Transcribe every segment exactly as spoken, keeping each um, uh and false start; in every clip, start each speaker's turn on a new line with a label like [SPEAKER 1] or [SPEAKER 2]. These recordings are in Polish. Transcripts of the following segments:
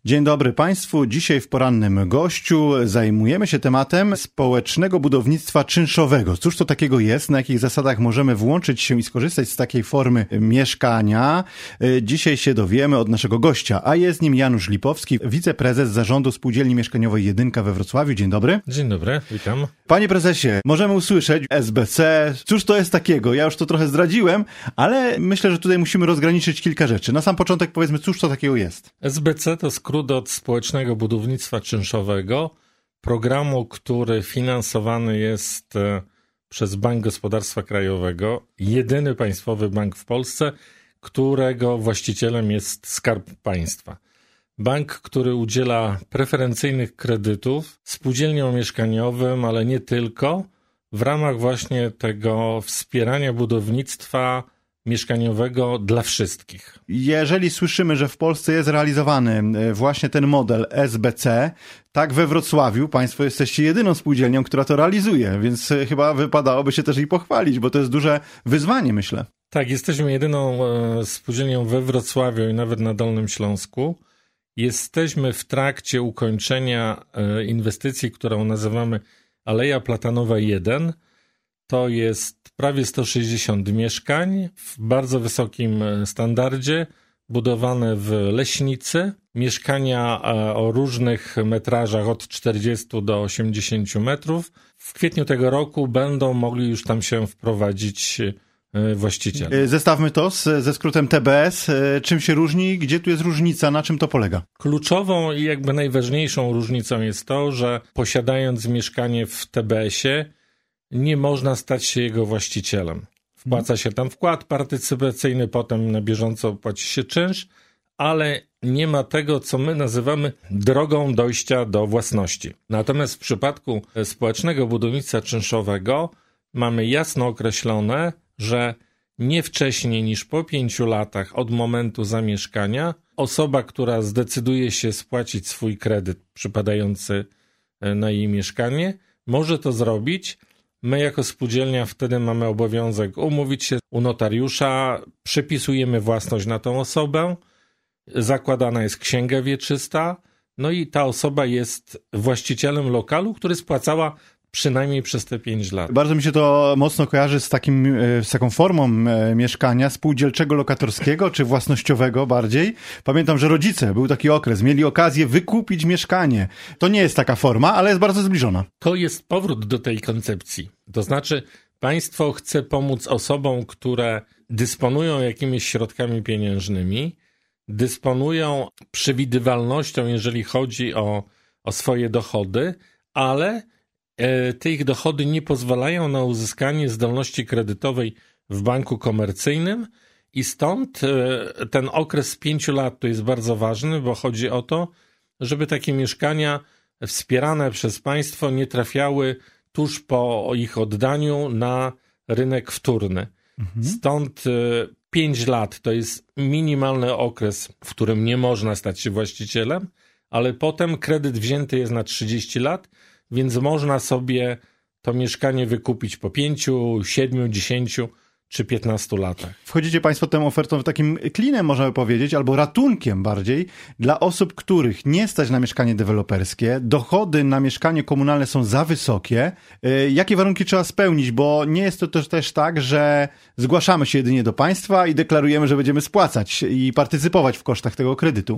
[SPEAKER 1] Dzień dobry Państwu. Dzisiaj w porannym gościu zajmujemy się tematem społecznego budownictwa czynszowego. Cóż to takiego jest? Na jakich zasadach możemy włączyć się i skorzystać z takiej formy mieszkania? Dzisiaj się dowiemy od naszego gościa, a jest nim Janusz Lipowski, wiceprezes Zarządu Spółdzielni Mieszkaniowej Jedynka we Wrocławiu. Dzień dobry.
[SPEAKER 2] Dzień dobry, witam.
[SPEAKER 1] Panie prezesie, możemy usłyszeć S B C. Cóż to jest takiego? Ja już to trochę zdradziłem, ale myślę, że tutaj musimy rozgraniczyć kilka rzeczy. Na sam początek powiedzmy, cóż to takiego jest?
[SPEAKER 2] S B C to skrót od Społecznego Budownictwa Czynszowego, programu, który finansowany jest przez Bank Gospodarstwa Krajowego, jedyny państwowy bank w Polsce, którego właścicielem jest Skarb Państwa. Bank, który udziela preferencyjnych kredytów spółdzielniom mieszkaniowym, ale nie tylko, w ramach właśnie tego wspierania budownictwa mieszkaniowego dla wszystkich.
[SPEAKER 1] Jeżeli słyszymy, że w Polsce jest realizowany właśnie ten model S B C, tak we Wrocławiu Państwo jesteście jedyną spółdzielnią, która to realizuje, więc chyba wypadałoby się też i pochwalić, bo to jest duże wyzwanie, myślę.
[SPEAKER 2] Tak, jesteśmy jedyną spółdzielnią we Wrocławiu i nawet na Dolnym Śląsku. Jesteśmy w trakcie ukończenia inwestycji, którą nazywamy Aleja Platanowa jeden. To jest prawie sto sześćdziesiąt mieszkań w bardzo wysokim standardzie, budowane w Leśnicy. Mieszkania o różnych metrażach od czterdziestu do osiemdziesięciu metrów. W kwietniu tego roku będą mogli już tam się wprowadzić właściciele.
[SPEAKER 1] Zestawmy to z, ze skrótem T B S. Czym się różni? Gdzie tu jest różnica? Na czym to polega? Kluczową
[SPEAKER 2] i jakby najważniejszą różnicą jest to, że posiadając mieszkanie w T B S-ie nie można stać się jego właścicielem. Wpłaca się tam wkład partycypacyjny, potem na bieżąco płaci się czynsz, ale nie ma tego, co my nazywamy drogą dojścia do własności. Natomiast w przypadku społecznego budownictwa czynszowego mamy jasno określone, że nie wcześniej niż po pięciu latach od momentu zamieszkania osoba, która zdecyduje się spłacić swój kredyt przypadający na jej mieszkanie, może to zrobić. My jako spółdzielnia wtedy mamy obowiązek umówić się u notariusza, przepisujemy własność na tą osobę, zakładana jest księga wieczysta, no i ta osoba jest właścicielem lokalu, który spłacała przynajmniej przez te pięć lat.
[SPEAKER 1] Bardzo mi się to mocno kojarzy z takim, z taką formą mieszkania spółdzielczego lokatorskiego, czy własnościowego bardziej. Pamiętam, że rodzice, był taki okres, mieli okazję wykupić mieszkanie. To nie jest taka forma, ale jest bardzo zbliżona.
[SPEAKER 2] To jest powrót do tej koncepcji. To znaczy, państwo chce pomóc osobom, które dysponują jakimiś środkami pieniężnymi, dysponują przewidywalnością, jeżeli chodzi o, o swoje dochody, ale te ich dochody nie pozwalają na uzyskanie zdolności kredytowej w banku komercyjnym i stąd ten okres pięciu lat to jest bardzo ważny, bo chodzi o to, żeby takie mieszkania wspierane przez państwo nie trafiały tuż po ich oddaniu na rynek wtórny. Mhm. Stąd pięć lat to jest minimalny okres, w którym nie można stać się właścicielem, ale potem kredyt wzięty jest na trzydzieści lat, więc można sobie to mieszkanie wykupić po pięciu, siedmiu, dziesięciu czy piętnastu latach.
[SPEAKER 1] Wchodzicie Państwo tą ofertą takim klinem, możemy powiedzieć, albo ratunkiem bardziej, dla osób, których nie stać na mieszkanie deweloperskie, dochody na mieszkanie komunalne są za wysokie. Jakie warunki trzeba spełnić? Bo nie jest to też, też tak, że zgłaszamy się jedynie do państwa i deklarujemy, że będziemy spłacać i partycypować w kosztach tego kredytu.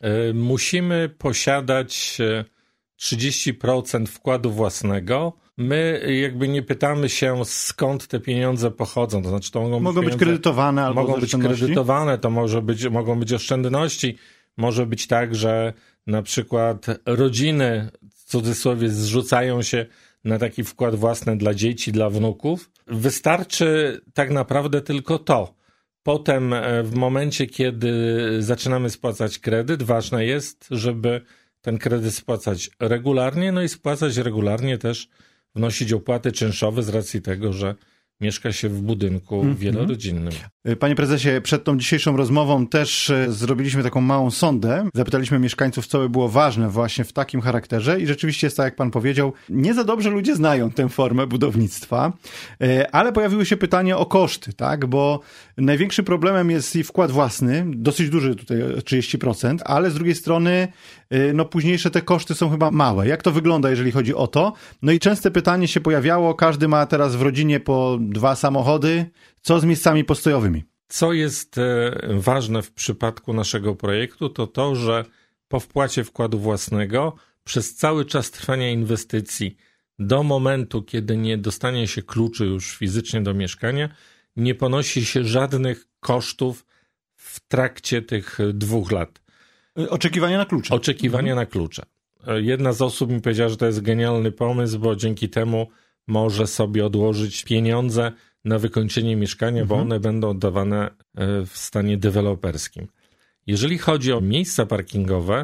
[SPEAKER 2] Musimy posiadać trzydzieści procent wkładu własnego. My jakby nie pytamy się, skąd te pieniądze pochodzą. To znaczy, to mogą,
[SPEAKER 1] mogą być, być kredytowane albo
[SPEAKER 2] mogą być kredytowane, to może być, mogą być oszczędności. Może być tak, że na przykład rodziny w cudzysłowie zrzucają się na taki wkład własny dla dzieci, dla wnuków. Wystarczy tak naprawdę tylko to. Potem w momencie, kiedy zaczynamy spłacać kredyt, ważne jest, żeby ten kredyt spłacać regularnie, no i spłacać regularnie też, wnosić opłaty czynszowe z racji tego, że mieszka się w budynku mm-hmm. wielorodzinnym.
[SPEAKER 1] Panie prezesie, przed tą dzisiejszą rozmową też zrobiliśmy taką małą sondę. Zapytaliśmy mieszkańców, co by było ważne właśnie w takim charakterze i rzeczywiście jest tak, jak pan powiedział, nie za dobrze ludzie znają tę formę budownictwa, ale pojawiły się pytania o koszty, tak, bo największym problemem jest i wkład własny, dosyć duży tutaj trzydzieści procent, ale z drugiej strony no późniejsze te koszty są chyba małe. Jak to wygląda, jeżeli chodzi o to? No i częste pytanie się pojawiało, każdy ma teraz w rodzinie po dwa samochody, co z miejscami postojowymi?
[SPEAKER 2] Co jest ważne w przypadku naszego projektu, to to, że po wpłacie wkładu własnego przez cały czas trwania inwestycji do momentu, kiedy nie dostanie się kluczy już fizycznie do mieszkania, nie ponosi się żadnych kosztów w trakcie tych dwóch lat.
[SPEAKER 1] Oczekiwania na klucze.
[SPEAKER 2] Oczekiwania mhm. na klucze. Jedna z osób mi powiedziała, że to jest genialny pomysł, bo dzięki temu może sobie odłożyć pieniądze na wykończenie mieszkania, mhm. bo one będą oddawane w stanie deweloperskim. Jeżeli chodzi o miejsca parkingowe,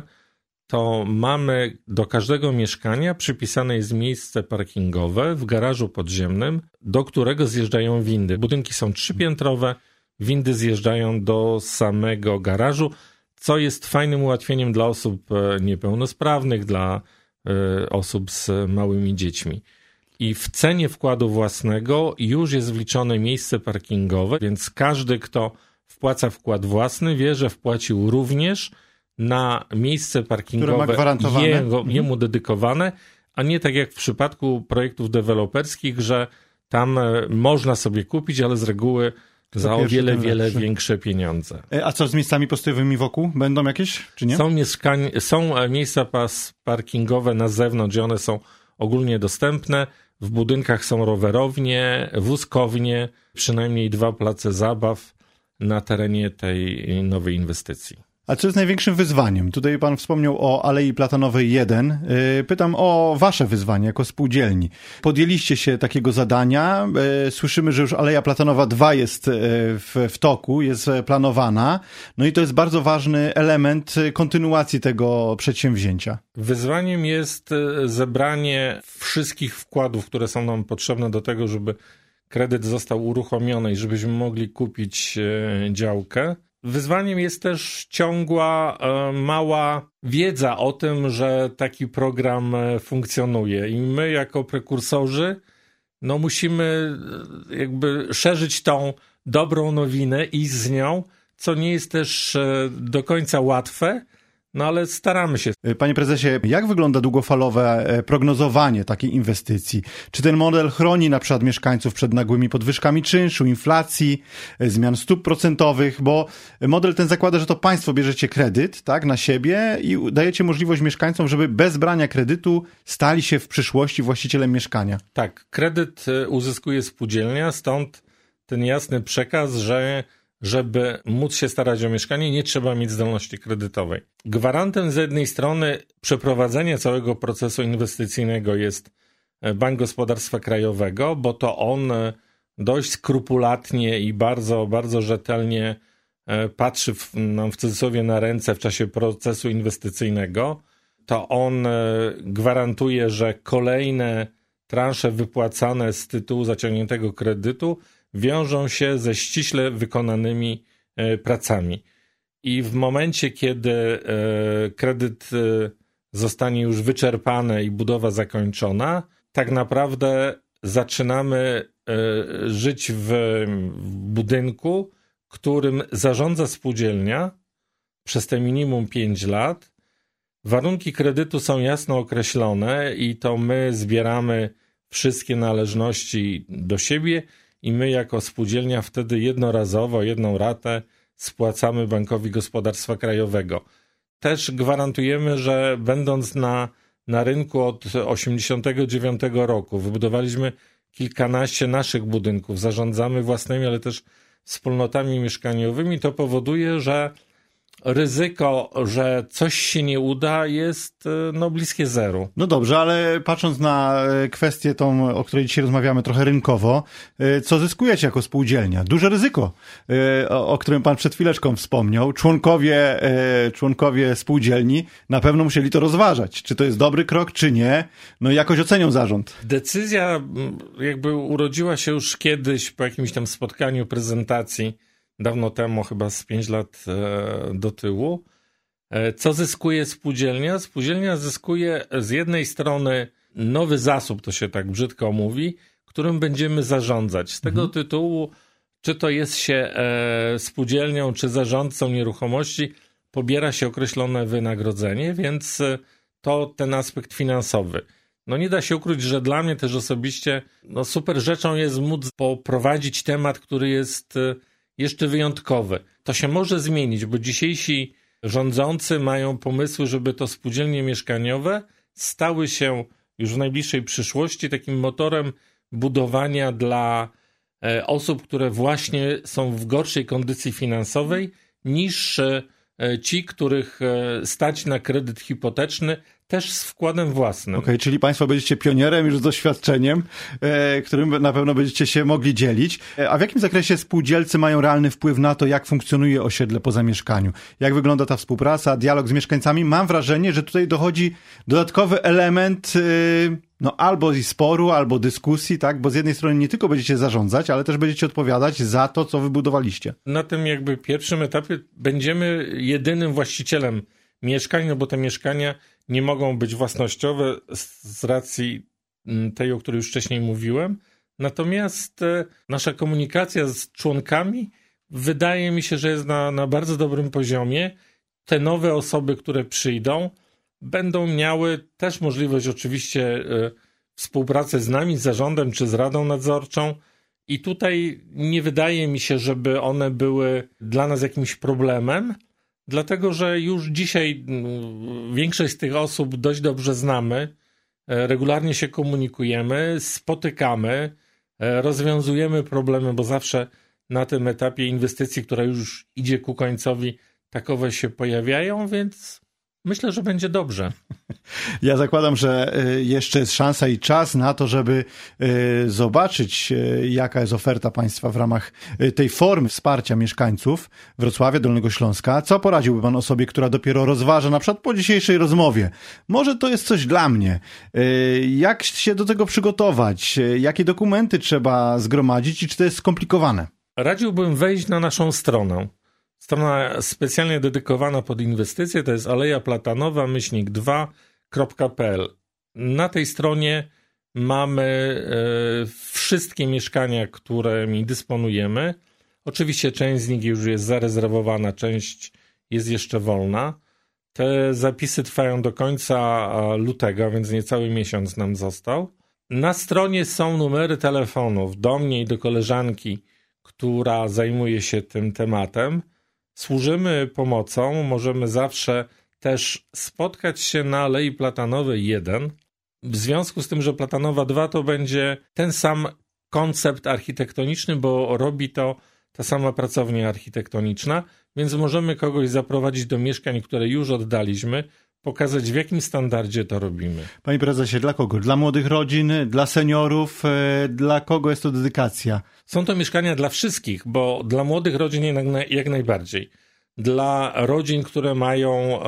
[SPEAKER 2] to mamy do każdego mieszkania przypisane jest miejsce parkingowe w garażu podziemnym, do którego zjeżdżają windy. Budynki są trzypiętrowe, windy zjeżdżają do samego garażu, co jest fajnym ułatwieniem dla osób niepełnosprawnych, dla osób z małymi dziećmi. I w cenie wkładu własnego już jest wliczone miejsce parkingowe, więc każdy, kto wpłaca wkład własny, wie, że wpłacił również na miejsce parkingowe jego, jemu dedykowane, a nie tak jak w przypadku projektów deweloperskich, że tam można sobie kupić, ale z reguły za o wiele, wiele większe pieniądze.
[SPEAKER 1] A co z miejscami postojowymi wokół? Będą jakieś, czy nie?
[SPEAKER 2] Są, mieszkań, są miejsca pas parkingowe na zewnątrz i one są ogólnie dostępne. W budynkach są rowerownie, wózkownie, przynajmniej dwa place zabaw na terenie tej nowej inwestycji.
[SPEAKER 1] A co jest największym wyzwaniem? Tutaj pan wspomniał o Alei Platanowej jeden. Pytam o wasze wyzwanie jako spółdzielni. Podjęliście się takiego zadania. Słyszymy, że już Aleja Platanowa dwa jest w, w toku, jest planowana. No i to jest bardzo ważny element kontynuacji tego przedsięwzięcia.
[SPEAKER 2] Wyzwaniem jest zebranie wszystkich wkładów, które są nam potrzebne do tego, żeby kredyt został uruchomiony i żebyśmy mogli kupić działkę. Wyzwaniem jest też ciągła, mała wiedza o tym, że taki program funkcjonuje i my jako prekursorzy no musimy jakby szerzyć tą dobrą nowinę, iść z nią, co nie jest też do końca łatwe, no ale staramy się.
[SPEAKER 1] Panie prezesie, jak wygląda długofalowe prognozowanie takiej inwestycji? Czy ten model chroni na przykład mieszkańców przed nagłymi podwyżkami czynszu, inflacji, zmian stóp procentowych? Bo model ten zakłada, że to państwo bierzecie kredyt, tak, na siebie i dajecie możliwość mieszkańcom, żeby bez brania kredytu stali się w przyszłości właścicielem mieszkania.
[SPEAKER 2] Tak, kredyt uzyskuje spółdzielnia, stąd ten jasny przekaz, że żeby móc się starać o mieszkanie, nie trzeba mieć zdolności kredytowej. Gwarantem z jednej strony przeprowadzenia całego procesu inwestycyjnego jest Bank Gospodarstwa Krajowego, bo to on dość skrupulatnie i bardzo, bardzo rzetelnie patrzy nam w cudzysłowie na ręce w czasie procesu inwestycyjnego. To on gwarantuje, że kolejne transze wypłacane z tytułu zaciągniętego kredytu wiążą się ze ściśle wykonanymi pracami. I w momencie, kiedy kredyt zostanie już wyczerpany i budowa zakończona, tak naprawdę zaczynamy żyć w budynku, którym zarządza spółdzielnia przez te minimum pięć lat. Warunki kredytu są jasno określone i to my zbieramy wszystkie należności do siebie i my jako spółdzielnia wtedy jednorazowo, jedną ratę spłacamy Bankowi Gospodarstwa Krajowego. Też gwarantujemy, że będąc na, na rynku od osiemdziesiątego dziewiątego roku wybudowaliśmy kilkanaście naszych budynków, zarządzamy własnymi, ale też wspólnotami mieszkaniowymi, to powoduje, że ryzyko, że coś się nie uda, jest no bliskie zeru.
[SPEAKER 1] No dobrze, ale patrząc na kwestię tą, o której dzisiaj rozmawiamy trochę rynkowo, co zyskujecie jako spółdzielnia? Duże ryzyko, o, o którym pan przed chwileczką wspomniał. Członkowie, członkowie spółdzielni na pewno musieli to rozważać. Czy to jest dobry krok, czy nie? No i jakoś ocenią zarząd.
[SPEAKER 2] Decyzja jakby urodziła się już kiedyś po jakimś tam spotkaniu, prezentacji, dawno temu, chyba z pięć lat do tyłu. Co zyskuje spółdzielnia? Spółdzielnia zyskuje z jednej strony nowy zasób, to się tak brzydko mówi, którym będziemy zarządzać. Z tego mhm. tytułu, czy to jest się spółdzielnią, czy zarządcą nieruchomości, pobiera się określone wynagrodzenie, więc to ten aspekt finansowy. No nie da się ukryć, że dla mnie też osobiście no super rzeczą jest móc poprowadzić temat, który jest jeszcze wyjątkowy. To się może zmienić, bo dzisiejsi rządzący mają pomysły, żeby to spółdzielnie mieszkaniowe stały się już w najbliższej przyszłości takim motorem budowania dla osób, które właśnie są w gorszej kondycji finansowej niż ci, których stać na kredyt hipoteczny, też z wkładem własnym.
[SPEAKER 1] Okej, okay, czyli państwo będziecie pionierem już z doświadczeniem, e, którym na pewno będziecie się mogli dzielić. E, a w jakim zakresie spółdzielcy mają realny wpływ na to, jak funkcjonuje osiedle po zamieszkaniu? Jak wygląda ta współpraca, dialog z mieszkańcami? Mam wrażenie, że tutaj dochodzi dodatkowy element e, no albo i sporu, albo dyskusji, tak? Bo z jednej strony nie tylko będziecie zarządzać, ale też będziecie odpowiadać za to, co wybudowaliście.
[SPEAKER 2] Na tym jakby pierwszym etapie będziemy jedynym właścicielem mieszkań, no bo te mieszkania nie mogą być własnościowe z racji tej, o której już wcześniej mówiłem. Natomiast nasza komunikacja z członkami wydaje mi się, że jest na, na bardzo dobrym poziomie. Te nowe osoby, które przyjdą, będą miały też możliwość oczywiście współpracy z nami, z zarządem czy z radą nadzorczą. I tutaj nie wydaje mi się, żeby one były dla nas jakimś problemem, dlatego że już dzisiaj większość z tych osób dość dobrze znamy, regularnie się komunikujemy, spotykamy, rozwiązujemy problemy, bo zawsze na tym etapie inwestycji, która już idzie ku końcowi, takowe się pojawiają, więc myślę, że będzie dobrze.
[SPEAKER 1] Ja zakładam, że jeszcze jest szansa i czas na to, żeby zobaczyć, jaka jest oferta państwa w ramach tej formy wsparcia mieszkańców Wrocławia, Dolnego Śląska. Co poradziłby pan osobie, która dopiero rozważa, na przykład po dzisiejszej rozmowie? Może to jest coś dla mnie. Jak się do tego przygotować? Jakie dokumenty trzeba zgromadzić i czy to jest skomplikowane?
[SPEAKER 2] Radziłbym wejść na naszą stronę. Strona specjalnie dedykowana pod inwestycje to jest aleja platanowa myślnik dwa kropka p l. Na tej stronie mamy e, wszystkie mieszkania, którymi dysponujemy. Oczywiście część z nich już jest zarezerwowana, część jest jeszcze wolna. Te zapisy trwają do końca lutego, więc niecały miesiąc nam został. Na stronie są numery telefonów do mnie i do koleżanki, która zajmuje się tym tematem. Służymy pomocą, możemy zawsze też spotkać się na Alei Platanowej jeden. W związku z tym, że Platanowa dwa to będzie ten sam koncept architektoniczny, bo robi to ta sama pracownia architektoniczna, więc możemy kogoś zaprowadzić do mieszkań, które już oddaliśmy, pokazać, w jakim standardzie to robimy. Panie
[SPEAKER 1] prezesie, dla kogo? Dla młodych rodzin, dla seniorów, dla kogo jest to dedykacja?
[SPEAKER 2] Są to mieszkania dla wszystkich, bo dla młodych rodzin jak, jak najbardziej. Dla rodzin, które mają e,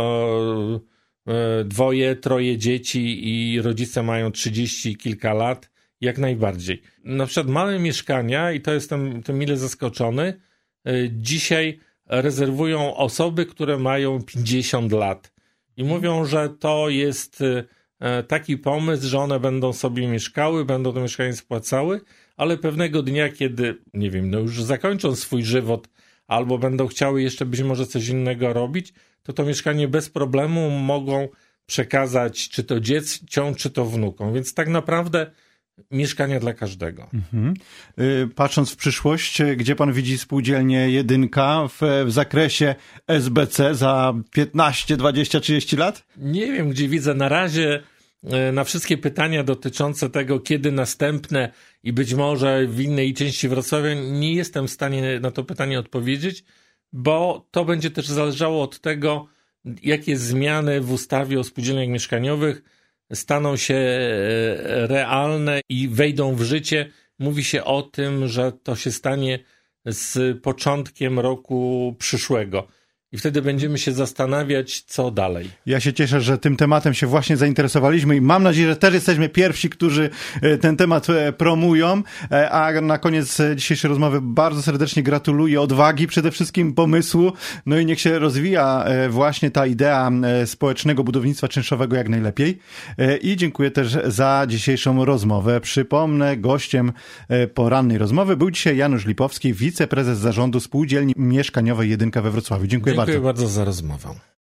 [SPEAKER 2] e, dwoje, troje dzieci i rodzice mają trzydzieści kilka lat, jak najbardziej. Na przykład małe mieszkania, i to jestem tym mile zaskoczony, e, dzisiaj rezerwują osoby, które mają pięćdziesiąt lat. I mówią, że to jest taki pomysł, że one będą sobie mieszkały, będą to mieszkanie spłacały, ale pewnego dnia, kiedy, nie wiem, no już zakończą swój żywot albo będą chciały jeszcze być może coś innego robić, to to mieszkanie bez problemu mogą przekazać czy to dzieciom, czy to wnukom. Więc tak naprawdę mieszkania dla każdego.
[SPEAKER 1] Mhm. Patrząc w przyszłość, gdzie pan widzi spółdzielnię jedynka w, w zakresie S B C za piętnaście, dwadzieścia, trzydzieści lat?
[SPEAKER 2] Nie wiem, gdzie widzę. Na razie na wszystkie pytania dotyczące tego, kiedy następne i być może w innej części Wrocławia, nie jestem w stanie na to pytanie odpowiedzieć, bo to będzie też zależało od tego, jakie zmiany w ustawie o spółdzielniach mieszkaniowych staną się realne i wejdą w życie. Mówi się o tym, że to się stanie z początkiem roku przyszłego. I wtedy będziemy się zastanawiać, co dalej.
[SPEAKER 1] Ja się cieszę, że tym tematem się właśnie zainteresowaliśmy i mam nadzieję, że też jesteśmy pierwsi, którzy ten temat promują. A na koniec dzisiejszej rozmowy bardzo serdecznie gratuluję odwagi, przede wszystkim pomysłu. No i niech się rozwija właśnie ta idea społecznego budownictwa czynszowego jak najlepiej. I dziękuję też za dzisiejszą rozmowę. Przypomnę, gościem porannej rozmowy był dzisiaj Janusz Lipowski, wiceprezes zarządu Spółdzielni Mieszkaniowej Jedynka we Wrocławiu. Dziękuję,
[SPEAKER 2] Dziękuję
[SPEAKER 1] bardzo.
[SPEAKER 2] bardzo za rozmowę.